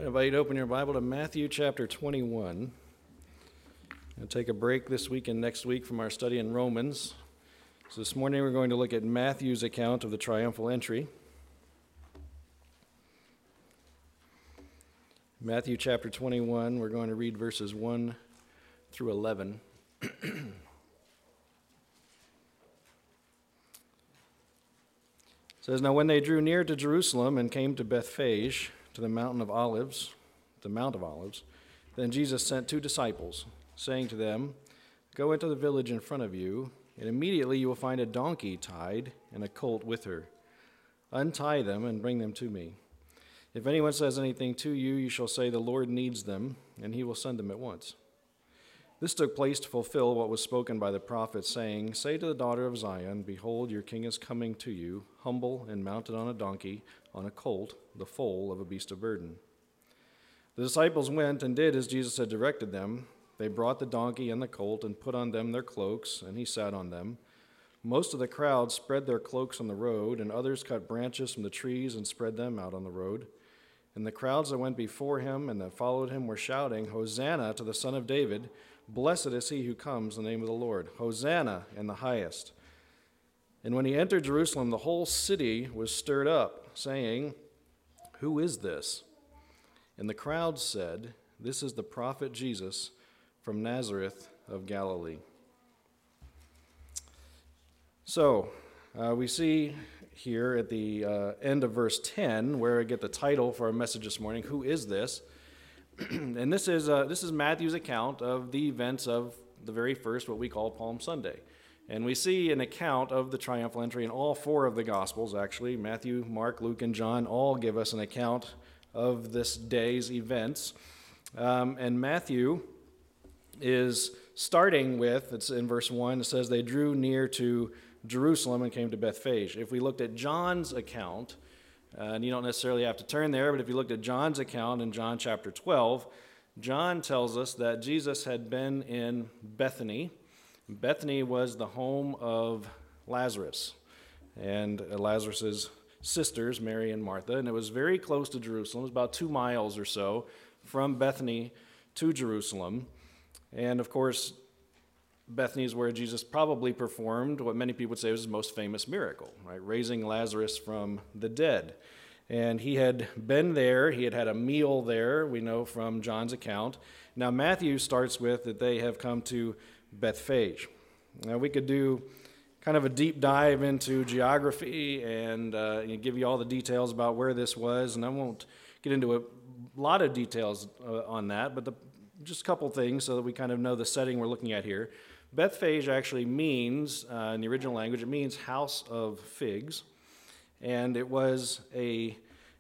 I invite you to open your Bible to Matthew chapter 21. I'll take a break this week and next week from our study in Romans. So this morning we're going to look at Matthew's account of the triumphal entry. Matthew chapter 21, we're going to read verses 1 through 11. It says, "Now when they drew near to Jerusalem and came to Bethphage, to the Mount of Olives, then Jesus sent 2 disciples, saying to them, 'Go into the village in front of you, and immediately you will find a donkey tied and a colt with her. Untie them and bring them to me. If anyone says anything to you, you shall say, the Lord needs them, and he will send them at once.' This took place to fulfill what was spoken by the prophet, saying, 'Say to the daughter of Zion, Behold, your king is coming to you, humble and mounted on a donkey, on a colt, the foal of a beast of burden.' The disciples went and did as Jesus had directed them. They brought the donkey and the colt and put on them their cloaks, and he sat on them. Most of the crowd spread their cloaks on the road, and others cut branches from the trees and spread them out on the road. And the crowds that went before him and that followed him were shouting, 'Hosanna to the Son of David! Blessed is he who comes in the name of the Lord! Hosanna in the highest!' And when he entered Jerusalem, the whole city was stirred up, saying, 'Who is this?' And the crowd said, 'This is the prophet Jesus from Nazareth of Galilee.'" So, we see here at the end of verse 10, where I get the title for our message this morning, "Who is this?" And this is Matthew's account of the events of the very first, what we call Palm Sunday. And we see an account of the triumphal entry in all 4 of the Gospels, actually. Matthew, Mark, Luke, and John all give us an account of this day's events. And Matthew is starting with, it's in verse 1, it says, "They drew near to Jerusalem and came to Bethphage." If we looked at John's account, and you don't necessarily have to turn there, but if you looked at John's account in John chapter 12, John tells us that Jesus had been in Bethany. Bethany was the home of Lazarus and Lazarus's sisters, Mary and Martha, and it was very close to Jerusalem. It was about 2 miles or so from Bethany to Jerusalem. And of course, Bethany is where Jesus probably performed what many people would say was his most famous miracle, right? Raising Lazarus from the dead. And he had been there, he had had a meal there, we know from John's account. Now Matthew starts with that they have come to Bethphage. Now we could do kind of a deep dive into geography and give you all the details about where this was, and I won't get into a lot of details on that, but just a couple things so that we kind of know the setting we're looking at here. Bethphage actually means, in the original language, it means house of figs, and it was a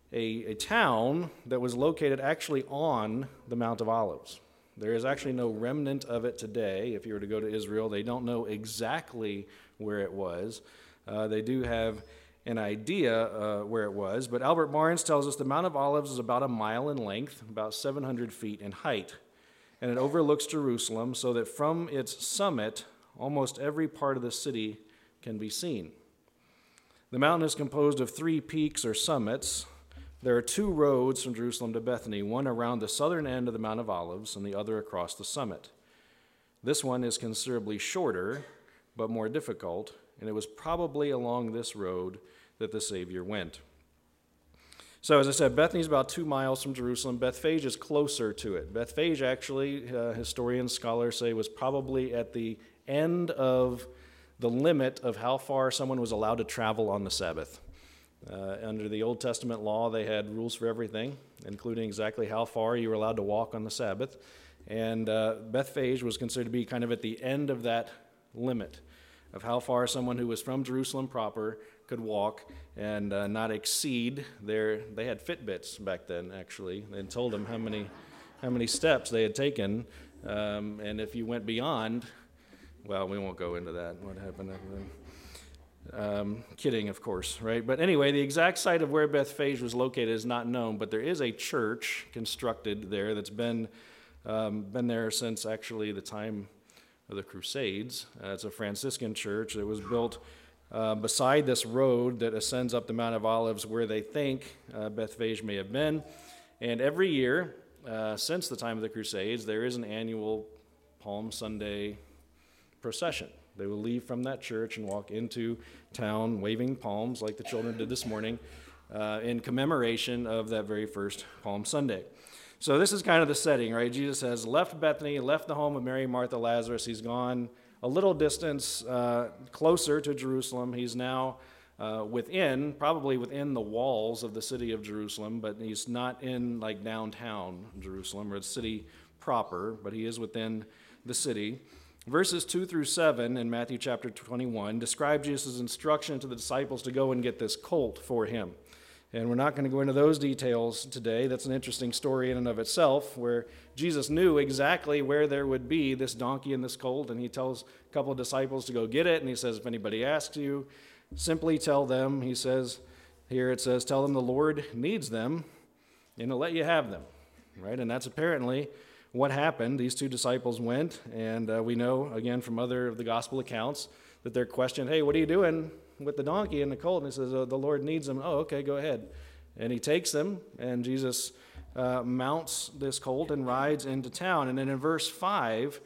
town that was located actually on the Mount of Olives. There is actually no remnant of it today. If you were to go to Israel, they don't know exactly where it was. They do have an idea where it was, but Albert Barnes tells us the Mount of Olives is about 1 mile in length, about 700 feet in height, and it overlooks Jerusalem so that from its summit, almost every part of the city can be seen. The mountain is composed of 3 peaks or summits. There are 2 roads from Jerusalem to Bethany, one around the southern end of the Mount of Olives and the other across the summit. This one is considerably shorter, but more difficult, and it was probably along this road that the Savior went. So as I said, Bethany is about 2 miles from Jerusalem. Bethphage is closer to it. Bethphage actually, historians, scholars say, was probably at the end of the limit of how far someone was allowed to travel on the Sabbath. Under the Old Testament law, they had rules for everything, including exactly how far you were allowed to walk on the Sabbath. And Bethphage was considered to be kind of at the end of that limit of how far someone who was from Jerusalem proper could walk and not exceed they had Fitbits back then, actually, and told them how many steps they had taken. And if you went beyond, well, we won't go into that, what happened after that. Kidding, of course, right? But anyway, the exact site of where Bethphage was located is not known, but there is a church constructed there that's been there since actually the time of the Crusades. It's a Franciscan church. It was built beside this road that ascends up the Mount of Olives where they think Bethphage may have been. And every year, since the time of the Crusades, there is an annual Palm Sunday procession. They will leave from that church and walk into town waving palms like the children did this morning in commemoration of that very first Palm Sunday. So this is kind of the setting, right? Jesus has left Bethany, left the home of Mary, Martha, Lazarus. He's gone a little distance closer to Jerusalem. He's now probably within the walls of the city of Jerusalem, but he's not in like downtown Jerusalem or the city proper, but he is within the city. Verses 2 through 7 in Matthew chapter 21 describe Jesus' instruction to the disciples to go and get this colt for him. And we're not going to go into those details today. That's an interesting story in and of itself, where Jesus knew exactly where there would be this donkey and this colt, and he tells a couple of disciples to go get it, and he says, if anybody asks you, simply tell them, he says, here it says, tell them the Lord needs them, and he'll let you have them, right? And that's apparently what happened. These two disciples went, and we know, again, from other of the gospel accounts, that they're questioned, hey, what are you doing with the donkey and the colt? And he says, oh, the Lord needs them. Oh, okay, go ahead. And he takes them, and Jesus mounts this colt and rides into town. And then in verse 5,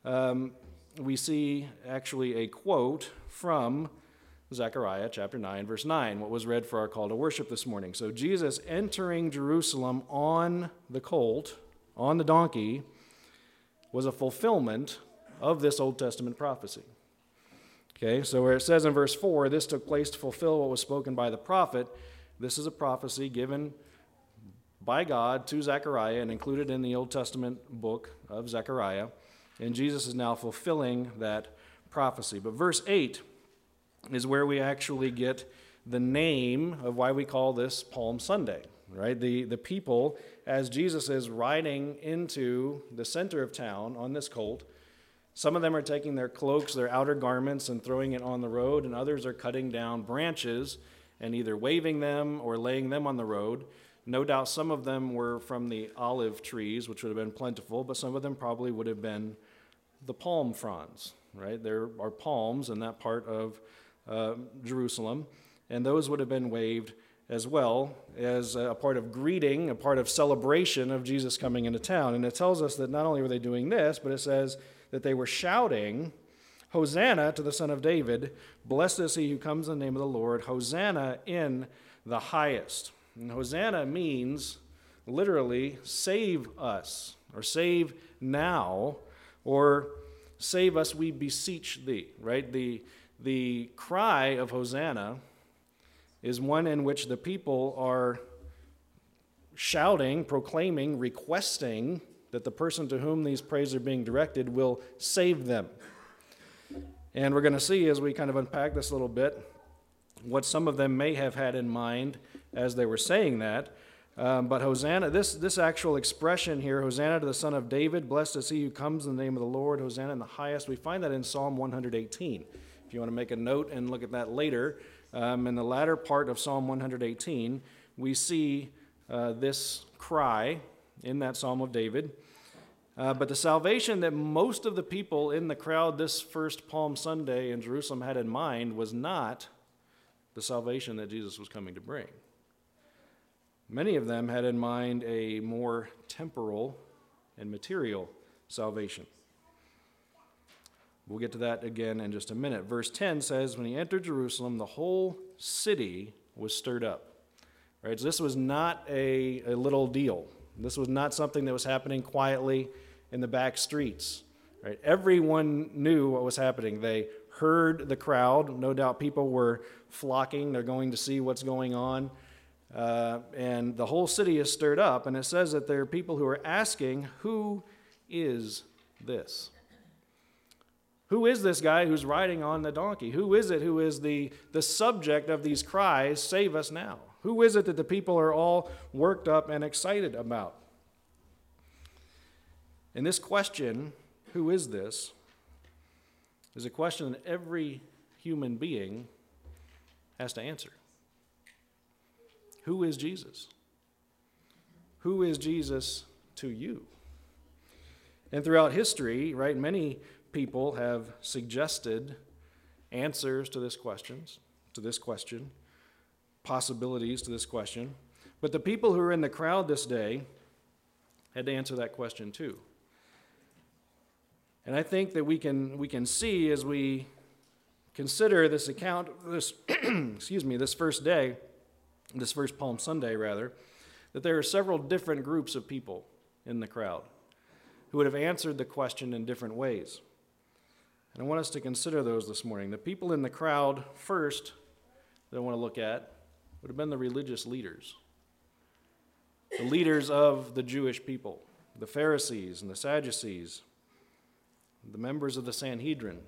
we see actually a quote from Zechariah chapter 9, verse 9, what was read for our call to worship this morning. So Jesus entering Jerusalem on the colt, on the donkey, was a fulfillment of this Old Testament prophecy. Okay, so where it says in verse 4, this took place to fulfill what was spoken by the prophet, this is a prophecy given by God to Zechariah and included in the Old Testament book of Zechariah, and Jesus is now fulfilling that prophecy. But verse 8 is where we actually get the name of why we call this Palm Sunday, right? The people, as Jesus is riding into the center of town on this colt, some of them are taking their cloaks, their outer garments, and throwing it on the road, and others are cutting down branches and either waving them or laying them on the road. No doubt some of them were from the olive trees, which would have been plentiful, but some of them probably would have been the palm fronds, right? There are palms in that part of Jerusalem, and those would have been waved as well as a part of greeting, a part of celebration of Jesus coming into town. And it tells us that not only were they doing this, but it says that they were shouting, Hosanna to the Son of David, blessed is he who comes in the name of the Lord, Hosanna in the highest. And Hosanna means literally save us, or save now, or save us, we beseech thee, right? The cry of Hosanna is one in which the people are shouting, proclaiming, requesting that the person to whom these praises are being directed will save them. And we're going to see as we kind of unpack this a little bit what some of them may have had in mind as they were saying that. But Hosanna, this actual expression here, Hosanna to the Son of David, blessed is he who comes in the name of the Lord, Hosanna in the highest, we find that in Psalm 118. If you want to make a note and look at that later, in the latter part of Psalm 118, we see this cry in that Psalm of David. But the salvation that most of the people in the crowd this first Palm Sunday in Jerusalem had in mind was not the salvation that Jesus was coming to bring. Many of them had in mind a more temporal and material salvation. We'll get to that again in just a minute. Verse 10 says, when he entered Jerusalem, the whole city was stirred up. Right? So this was not a little deal. This was not something that was happening quietly in the back streets. Right? Everyone knew what was happening. They heard the crowd. No doubt people were flocking. They're going to see what's going on. And the whole city is stirred up. And it says that there are people who are asking, who is this? Who is this guy who's riding on the donkey? Who is it who is the subject of these cries, save us now? Who is it that the people are all worked up and excited about? And this question, who is this, is a question that every human being has to answer. Who is Jesus? Who is Jesus to you? And throughout history, right, many people have suggested answers to this question, possibilities to this question. But the people who were in the crowd this day had to answer that question too. And I think that we can see as we consider this account, this this first day, this first Palm Sunday rather, that there are several different groups of people in the crowd who would have answered the question in different ways. And I want us to consider those this morning. The people in the crowd first that I want to look at would have been the religious leaders. The leaders of the Jewish people, the Pharisees and the Sadducees, the members of the Sanhedrin,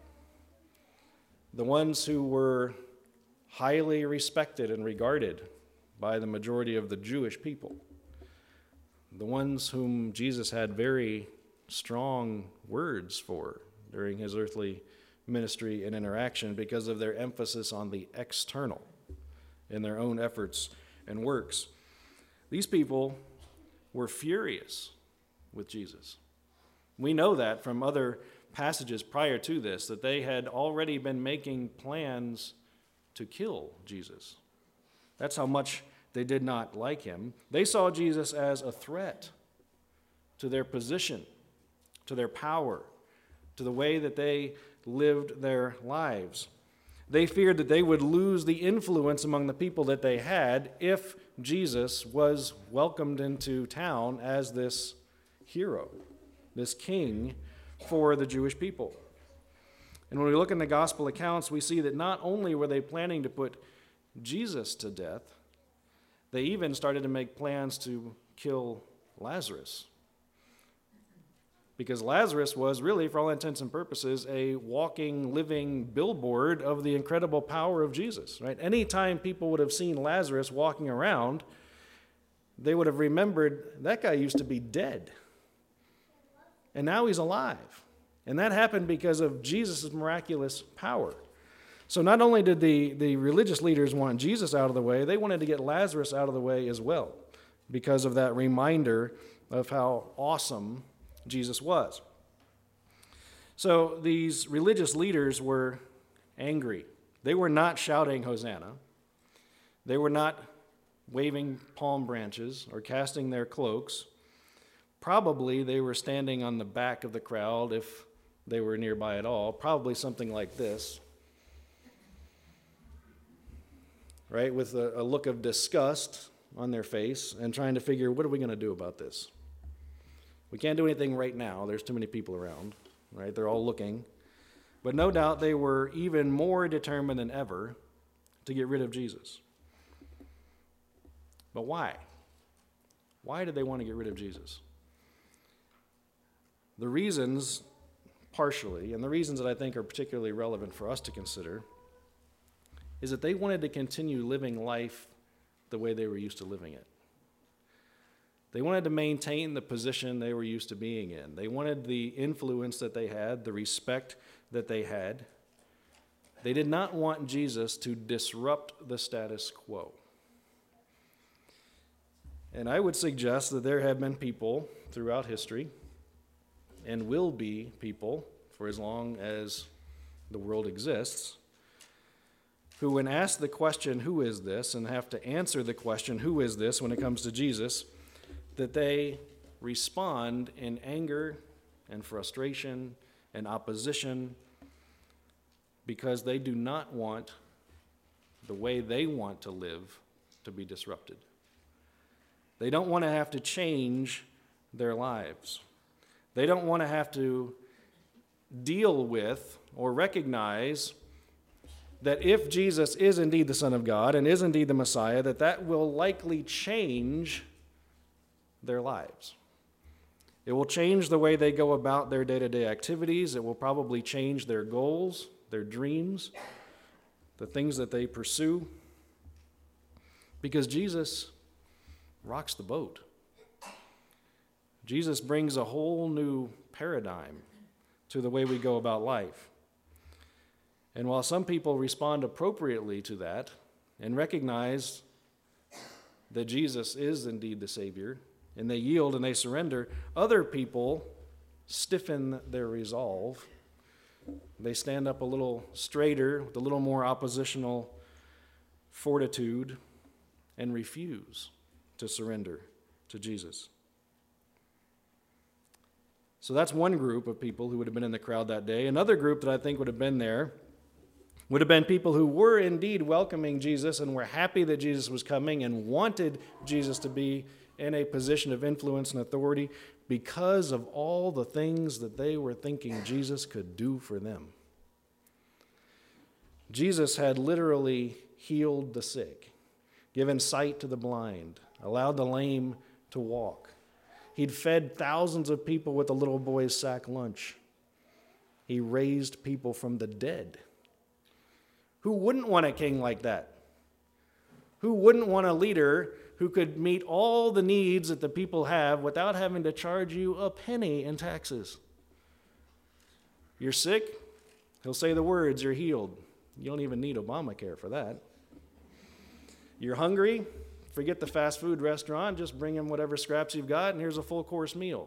the ones who were highly respected and regarded by the majority of the Jewish people, the ones whom Jesus had very strong words for during his earthly ministry and interaction because of their emphasis on the external in their own efforts and works. These people were furious with Jesus. We know that from other passages prior to this, that they had already been making plans to kill Jesus. That's how much they did not like him. They saw Jesus as a threat to their position, to their power, to the way that they lived their lives. They feared that they would lose the influence among the people that they had if Jesus was welcomed into town as this hero, this king for the Jewish people. And when we look in the gospel accounts, we see that not only were they planning to put Jesus to death, they even started to make plans to kill Lazarus. Because Lazarus was really, for all intents and purposes, a walking, living billboard of the incredible power of Jesus. Right? Anytime people would have seen Lazarus walking around, they would have remembered that guy used to be dead. And now he's alive. And that happened because of Jesus' miraculous power. So not only did the religious leaders want Jesus out of the way, they wanted to get Lazarus out of the way as well because of that reminder of how awesome Jesus was. So these religious leaders were angry. They were not shouting Hosanna. They were not waving palm branches or casting their cloaks. Probably they were standing on the back of the crowd if they were nearby at all, probably something like this, right, with a look of disgust on their face and trying to figure, what are we going to do about this? We can't do anything right now. There's too many people around, right? They're all looking. But no doubt they were even more determined than ever to get rid of Jesus. But why? Why did they want to get rid of Jesus? The reasons, partially, and the reasons that I think are particularly relevant for us to consider, is that they wanted to continue living life the way they were used to living it. They wanted to maintain the position they were used to being in. They wanted the influence that they had, the respect that they had. They did not want Jesus to disrupt the status quo. And I would suggest that there have been people throughout history, and will be people for as long as the world exists, who when asked the question, who is this, and have to answer the question, who is this, when it comes to Jesus, that they respond in anger and frustration and opposition because they do not want the way they want to live to be disrupted. They don't want to have to change their lives. They don't want to have to deal with or recognize that if Jesus is indeed the Son of God and is indeed the Messiah, that will likely change their lives. It will change the way they go about their day-to-day activities. It will probably change their goals, their dreams, the things that they pursue, because Jesus rocks the boat. Jesus brings a whole new paradigm to the way we go about life. And while some people respond appropriately to that and recognize that Jesus is indeed the Savior, and they yield and they surrender, other people stiffen their resolve. They stand up a little straighter, with a little more oppositional fortitude, and refuse to surrender to Jesus. So that's one group of people who would have been in the crowd that day. Another group that I think would have been there would have been people who were indeed welcoming Jesus and were happy that Jesus was coming and wanted Jesus to be in a position of influence and authority because of all the things that they were thinking Jesus could do for them. Jesus had literally healed the sick, given sight to the blind, allowed the lame to walk. He'd fed thousands of people with a little boy's sack lunch. He raised people from the dead. Who wouldn't want a king like that? Who wouldn't want a leader who could meet all the needs that the people have without having to charge you a penny in taxes? You're sick? He'll say the words, you're healed. You don't even need Obamacare for that. You're hungry? Forget the fast food restaurant. Just bring him whatever scraps you've got, and here's a full-course meal.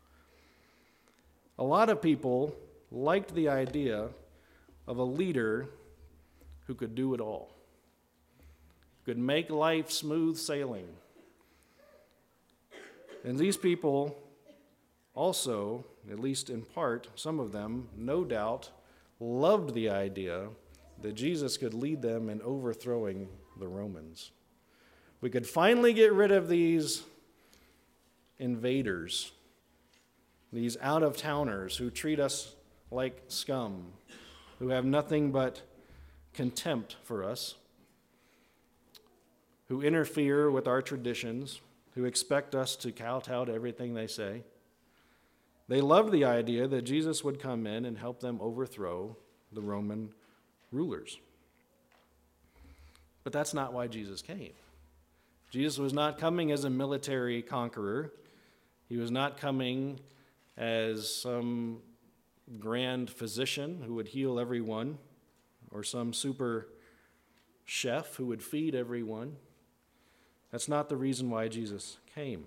A lot of people liked the idea of a leader who could do it all, could make life smooth sailing. And these people also, at least in part, some of them, no doubt, loved the idea that Jesus could lead them in overthrowing the Romans. We could finally get rid of these invaders, these out-of-towners who treat us like scum, who have nothing but contempt for us, who interfere with our traditions, who expect us to kowtow to everything they say. They loved the idea that Jesus would come in and help them overthrow the Roman rulers. But that's not why Jesus came. Jesus was not coming as a military conqueror. He was not coming as some grand physician who would heal everyone, or some super chef who would feed everyone. That's not the reason why Jesus came.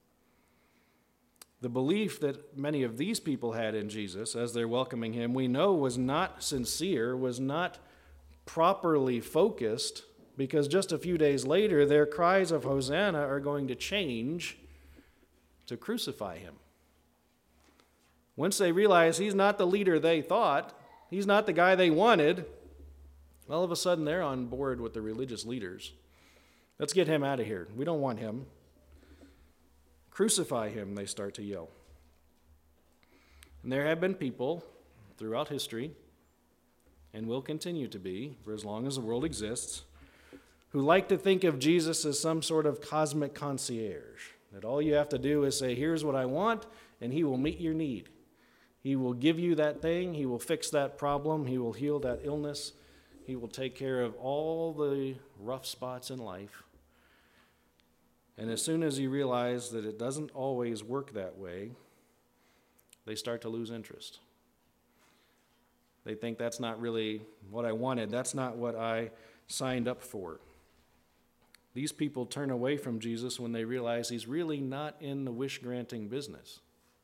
The belief that many of these people had in Jesus as they're welcoming him, we know was not sincere, was not properly focused, because just a few days later, their cries of Hosanna are going to change to crucify him. Once they realize he's not the leader they thought, he's not the guy they wanted, all of a sudden they're on board with the religious leaders. Let's get him out of here. We don't want him. Crucify him, they start to yell. And there have been people throughout history, and will continue to be for as long as the world exists, who like to think of Jesus as some sort of cosmic concierge, that all you have to do is say, here's what I want, and he will meet your need. He will give you that thing. He will fix that problem. He will heal that illness. He will take care of all the rough spots in life. And as soon as you realize that it doesn't always work that way, they start to lose interest. They think that's not really what I wanted. That's not what I signed up for. These people turn away from Jesus when they realize he's really not in the wish-granting business.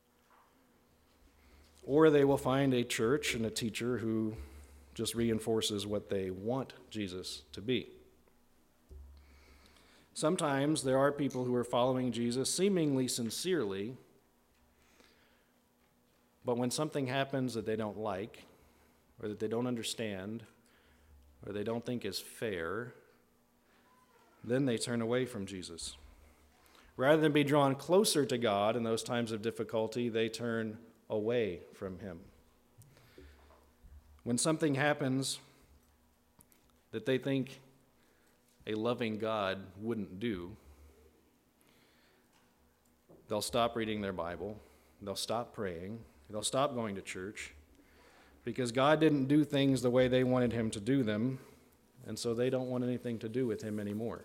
Or they will find a church and a teacher who just reinforces what they want Jesus to be. Sometimes there are people who are following Jesus seemingly sincerely, but when something happens that they don't like, or that they don't understand, or they don't think is fair, then they turn away from Jesus. Rather than be drawn closer to God in those times of difficulty, they turn away from him. When something happens that they think a loving God wouldn't do, they'll stop reading their Bible, they'll stop praying, they'll stop going to church, because God didn't do things the way they wanted him to do them, and so they don't want anything to do with him anymore.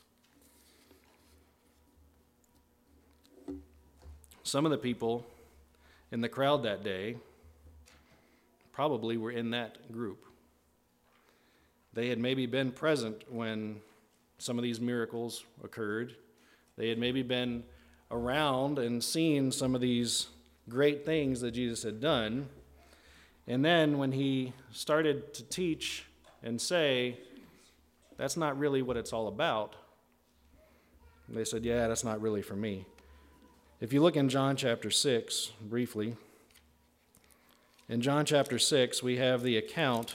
Some of the people in the crowd that day probably were in that group. They had maybe been present when some of these miracles occurred. They had maybe been around and seen some of these great things that Jesus had done. And then when he started to teach and say, that's not really what it's all about, They said, yeah, that's not really for me. If you look in John chapter 6, briefly, in John chapter 6, we have the account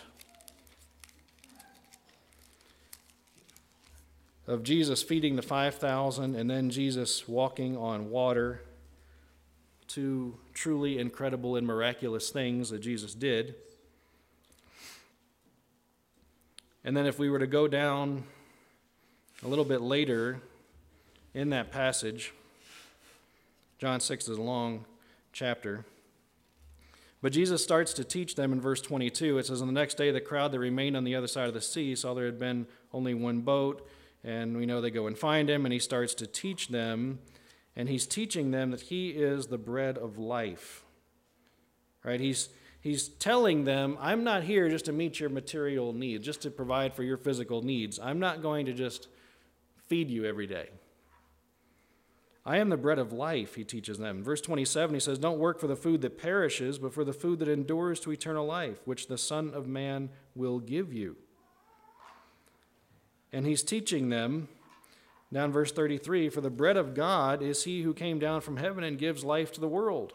of Jesus feeding the 5,000 and then Jesus walking on water. Two truly incredible and miraculous things that Jesus did. And then if we were to go down a little bit later in that passage, John 6 is a long chapter. But Jesus starts to teach them in verse 22. It says, on the next day, the crowd that remained on the other side of the sea saw there had been only one boat. And we know they go and find him, and he starts to teach them. And he's teaching them that he is the bread of life. Right? He's telling them, I'm not here just to meet your material needs, just to provide for your physical needs. I'm not going to just feed you every day. I am the bread of life, he teaches them. Verse 27, he says, don't work for the food that perishes, but for the food that endures to eternal life, which the Son of Man will give you. And he's teaching them, down verse 33, for the bread of God is he who came down from heaven and gives life to the world.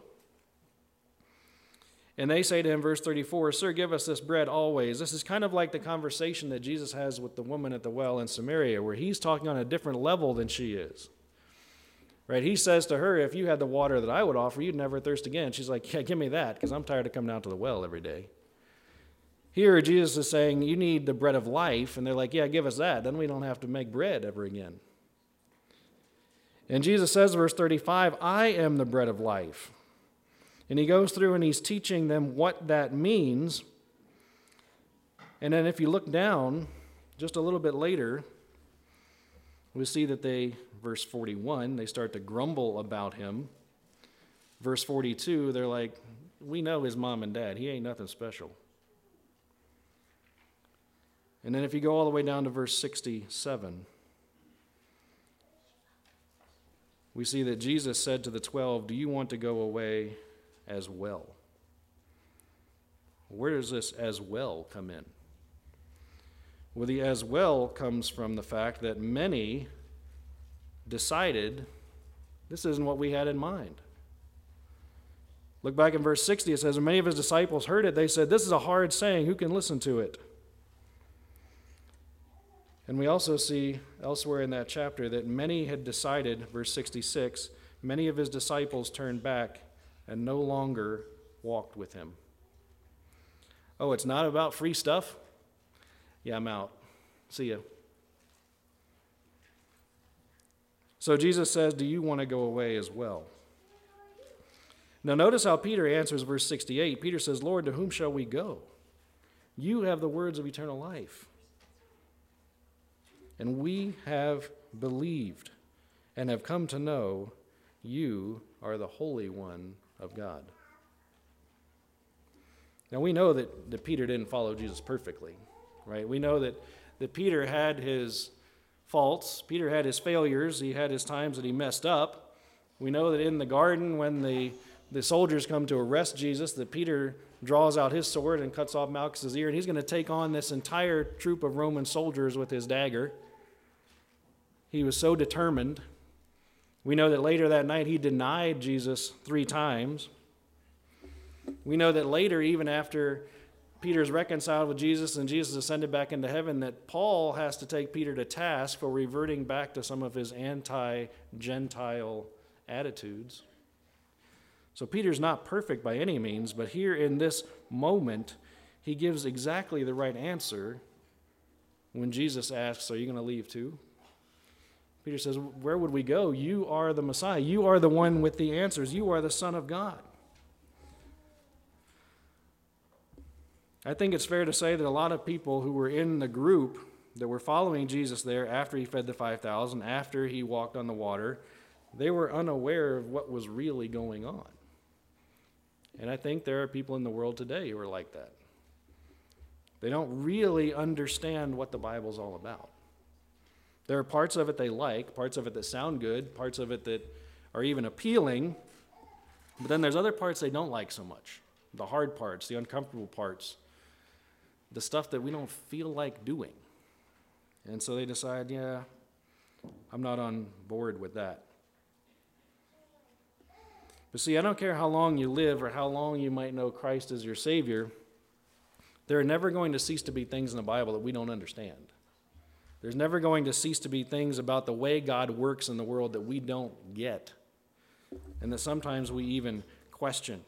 And they say to him, verse 34, sir, give us this bread always. This is kind of like the conversation that Jesus has with the woman at the well in Samaria, where he's talking on a different level than she is. Right? He says to her, if you had the water that I would offer, you'd never thirst again. She's like, yeah, give me that, because I'm tired of coming down to the well every day. Here, Jesus is saying, you need the bread of life, and they're like, yeah, give us that. Then we don't have to make bread ever again. And Jesus says, verse 35, I am the bread of life. And he goes through and he's teaching them what that means. And then if you look down just a little bit later, we see that verse 41, they start to grumble about him. Verse 42, they're like, we know his mom and dad. He ain't nothing special. And then if you go all the way down to verse 67, we see that Jesus said to the 12, do you want to go away as well? Where does this as well come in? Well, the as well comes from the fact that many decided this isn't what we had in mind. Look back in verse 60, it says, when many of his disciples heard it, they said, this is a hard saying, who can listen to it? And we also see elsewhere in that chapter that many had decided, verse 66, many of his disciples turned back and no longer walked with him. Oh, it's not about free stuff? Yeah, I'm out. See ya. So Jesus says, do you want to go away as well? Now notice how Peter answers verse 68. Peter says, Lord, to whom shall we go? You have the words of eternal life. And we have believed and have come to know you are the Holy One of God. Now we know that Peter didn't follow Jesus perfectly, right? We know that Peter had his faults. Peter had his failures. He had his times that he messed up. We know that in the garden when the soldiers come to arrest Jesus, that Peter draws out his sword and cuts off Malchus' ear, and he's going to take on this entire troop of Roman soldiers with his dagger. He was so determined. We know that later that night he denied Jesus 3 times. We know that later, even after Peter's reconciled with Jesus and Jesus ascended back into heaven, that Paul has to take Peter to task for reverting back to some of his anti-Gentile attitudes. So Peter's not perfect by any means, but here in this moment, he gives exactly the right answer when Jesus asks, are you going to leave too? Peter says, where would we go? You are the Messiah. You are the one with the answers. You are the Son of God. I think it's fair to say that a lot of people who were in the group that were following Jesus there after he fed the 5,000, after he walked on the water, they were unaware of what was really going on. And I think there are people in the world today who are like that. They don't really understand what the Bible's all about. There are parts of it they like, parts of it that sound good, parts of it that are even appealing, but then there's other parts they don't like so much. The hard parts, the uncomfortable parts, the stuff that we don't feel like doing. And so they decide, yeah, I'm not on board with that. But see, I don't care how long you live or how long you might know Christ as your Savior, there are never going to cease to be things in the Bible that we don't understand. There's never going to cease to be things about the way God works in the world that we don't get, and that sometimes we even question.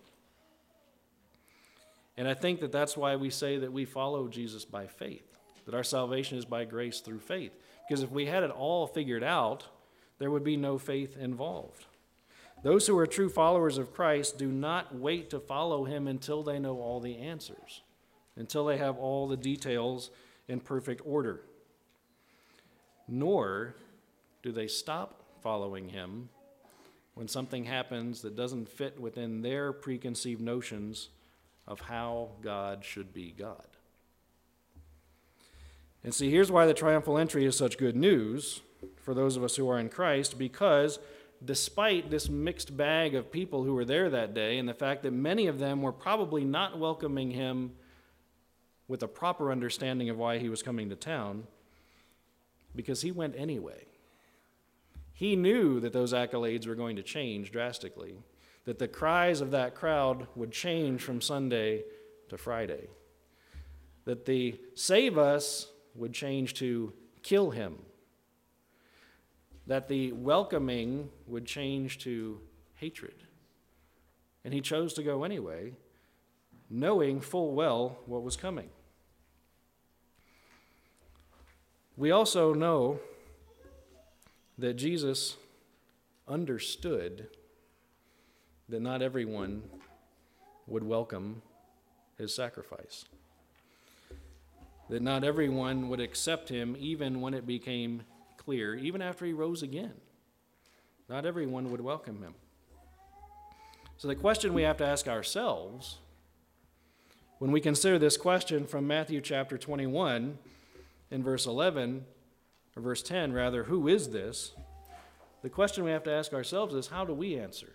And I think that that's why we say that we follow Jesus by faith, that our salvation is by grace through faith. Because if we had it all figured out, there would be no faith involved. Those who are true followers of Christ do not wait to follow him until they know all the answers, until they have all the details in perfect order. Nor do they stop following him when something happens that doesn't fit within their preconceived notions of how God should be God. And see, here's why the triumphal entry is such good news for those of us who are in Christ, because despite this mixed bag of people who were there that day and the fact that many of them were probably not welcoming him with a proper understanding of why he was coming to town, because he went anyway. He knew that those accolades were going to change drastically, that the cries of that crowd would change from Sunday to Friday, that the save us would change to kill him, that the welcoming would change to hatred. And he chose to go anyway, knowing full well what was coming. We also know that Jesus understood that not everyone would welcome his sacrifice, that not everyone would accept him even when it became clear, even after he rose again. Not everyone would welcome him. So the question we have to ask ourselves when we consider this question from Matthew chapter 21 in verse 11, or verse 10 rather, who is this? The question we have to ask ourselves is, how do we answer?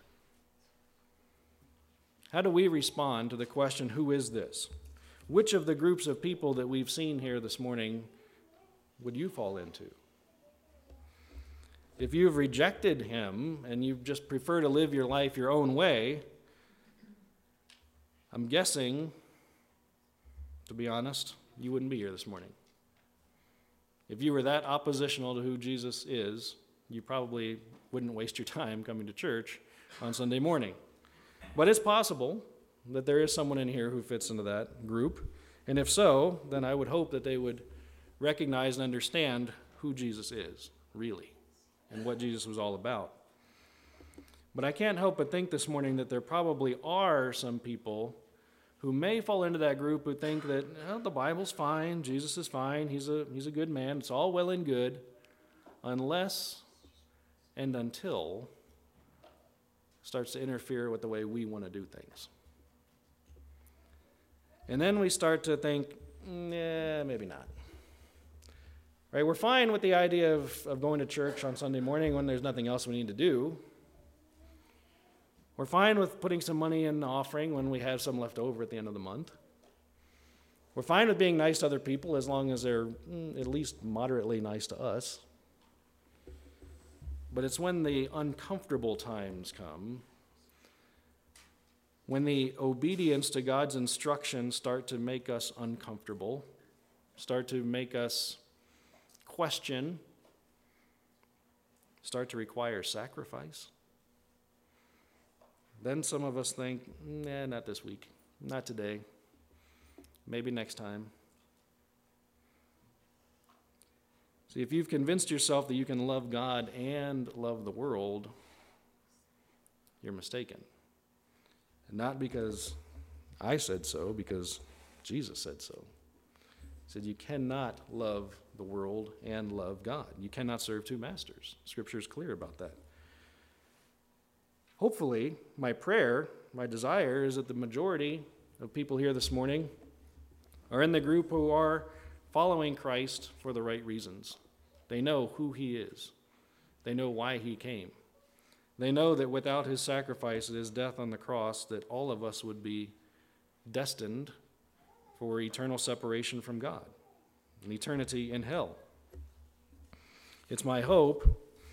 How do we respond to the question, who is this? Which of the groups of people that we've seen here this morning would you fall into? If you've rejected him and you just prefer to live your life your own way, I'm guessing, to be honest, you wouldn't be here this morning. If you were that oppositional to who Jesus is, you probably wouldn't waste your time coming to church on Sunday morning. But it's possible that there is someone in here who fits into that group. And if so, then I would hope that they would recognize and understand who Jesus is, really, and what Jesus was all about. But I can't help but think this morning that there probably are some people who may fall into that group who think that the Bible's fine, Jesus is fine, he's a good man, it's all well and good, unless and until it starts to interfere with the way we want to do things. And then we start to think, maybe not. Right? We're fine with the idea of going to church on Sunday morning when there's nothing else we need to do. We're fine with putting some money in the offering when we have some left over at the end of the month. We're fine with being nice to other people as long as they're at least moderately nice to us. But it's when the uncomfortable times come, when the obedience to God's instructions start to make us uncomfortable, start to make us question, start to require sacrifice, then some of us think, not this week, not today, maybe next time. See, if you've convinced yourself that you can love God and love the world, you're mistaken. And not because I said so, because Jesus said so. He said you cannot love the world and love God. You cannot serve two masters. Scripture is clear about that. Hopefully, my prayer, my desire is that the majority of people here this morning are in the group who are following Christ for the right reasons. They know who he is. They know why he came. They know that without his sacrifice and his death on the cross, that all of us would be destined for eternal separation from God, an eternity in hell. It's my hope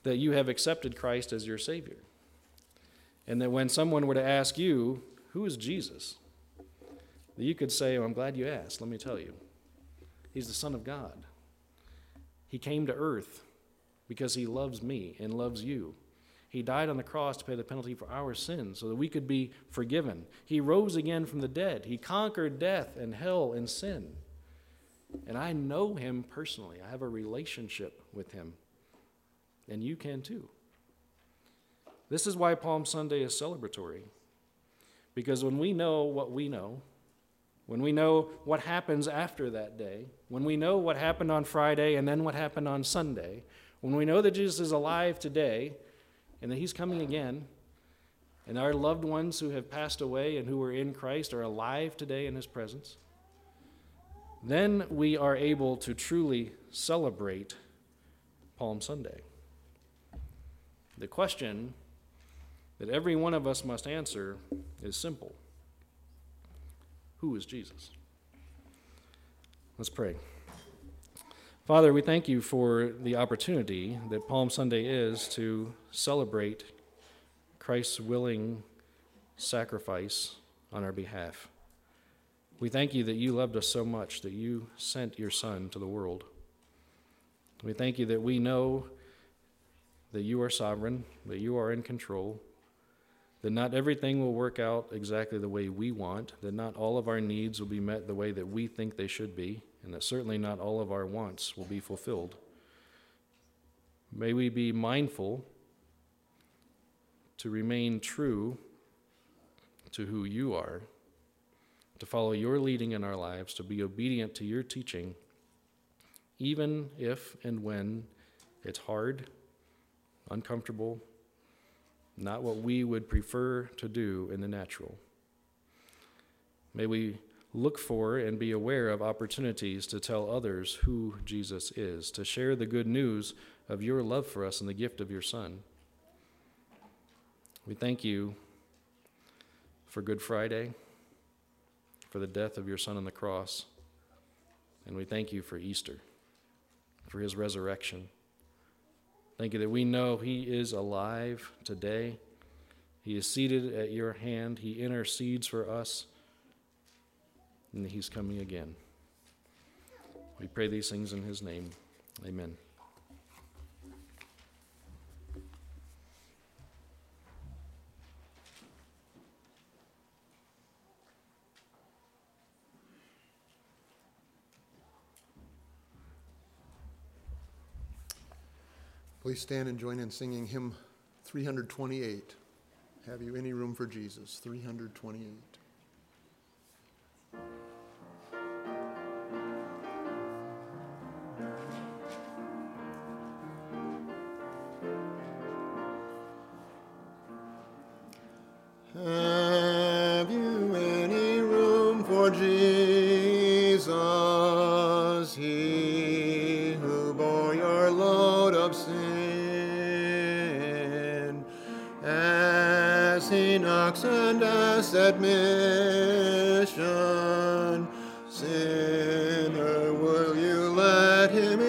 that you have accepted Christ as your Savior. And that when someone were to ask you, who is Jesus? That you could say, I'm glad you asked, let me tell you. He's the Son of God. He came to earth because he loves me and loves you. He died on the cross to pay the penalty for our sins so that we could be forgiven. He rose again from the dead. He conquered death and hell and sin. And I know him personally. I have a relationship with him. And you can too. This is why Palm Sunday is celebratory. Because when we know what we know, when we know what happens after that day, when we know what happened on Friday and then what happened on Sunday, when we know that Jesus is alive today and that he's coming again, and our loved ones who have passed away and who are in Christ are alive today in his presence, then we are able to truly celebrate Palm Sunday. The question that every one of us must answer is simple. Who is Jesus? Let's pray. Father, we thank you for the opportunity that Palm Sunday is to celebrate Christ's willing sacrifice on our behalf. We thank you that you loved us so much that you sent your Son to the world. We thank you that we know that you are sovereign, that you are in control, that not everything will work out exactly the way we want, that not all of our needs will be met the way that we think they should be, and that certainly not all of our wants will be fulfilled. May we be mindful to remain true to who you are, to follow your leading in our lives, to be obedient to your teaching, even if and when it's hard, uncomfortable, not what we would prefer to do in the natural. May we look for and be aware of opportunities to tell others who Jesus is, to share the good news of your love for us and the gift of your Son. We thank you for Good Friday, for the death of your Son on the cross, and we thank you for Easter, for his resurrection. Thank you that we know he is alive today. He is seated at your hand. He intercedes for us, and he's coming again. We pray these things in his name. Amen. Please stand and join in singing hymn 328. Have you any room for Jesus? 328. Have you any room for Jesus, he who bore your load of sin? As he knocks and asks admission, sinner, will you let him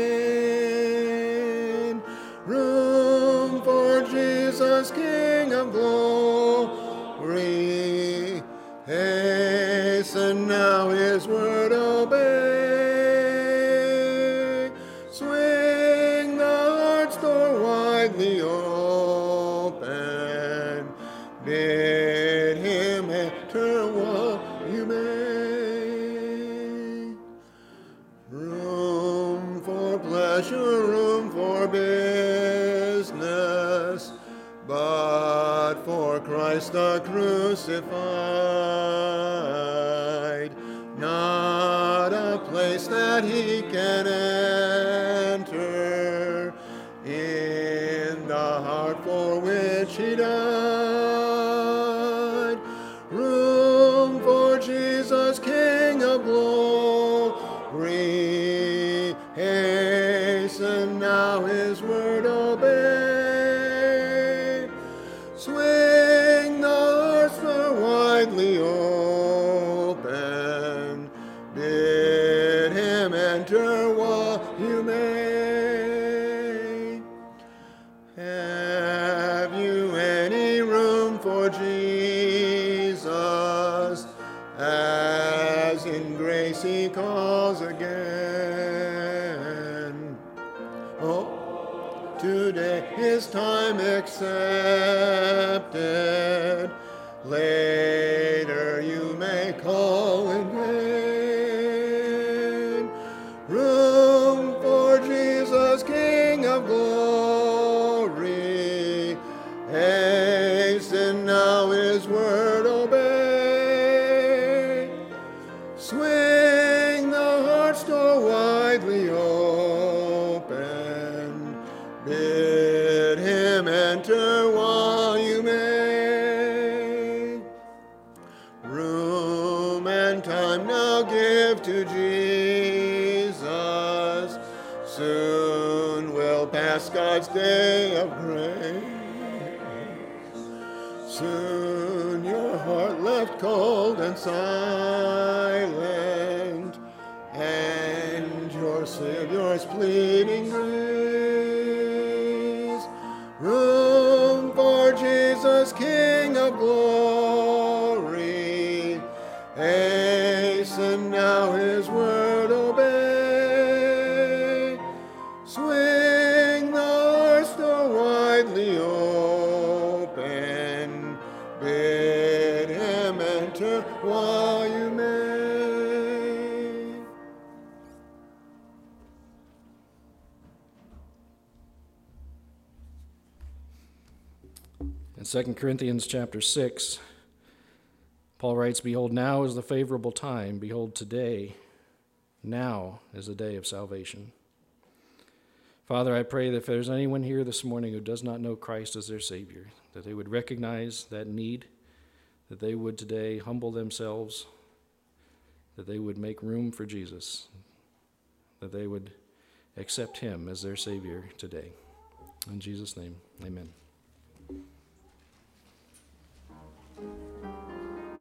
in? Room for Jesus, King of glory, hasten now his word obey. Swing the heart's door widely open, bid him enter while you may. Room for pleasure, room for business, but for Christ the crucified, not a place that he can enter in the heart for which he died. Room for Jesus, King of glory, hasten now his word obey. Swing the hearts are widely open, bid him enter while you may. Oh, today is time accepted. Later you may call in vain. Room for Jesus, King of glory. Hasten now his word obey. Swing the heart's door widely open. Bid him enter while you may. Room and time now give to Jesus. Soon will pass God's day of grace. Soon your heart left cold and silent, and your Savior's pleading grace. Room for Jesus, King of glory. Hasten now his word obey. Swing the heart's door widely open. Bid him enter while you may. In 2 Corinthians chapter 6, Paul writes, "Behold, now is the favorable time. Behold, today, now is the day of salvation." Father, I pray that if there's anyone here this morning who does not know Christ as their Savior, that they would recognize that need, that they would today humble themselves, that they would make room for Jesus, that they would accept him as their Savior today. In Jesus' name, amen.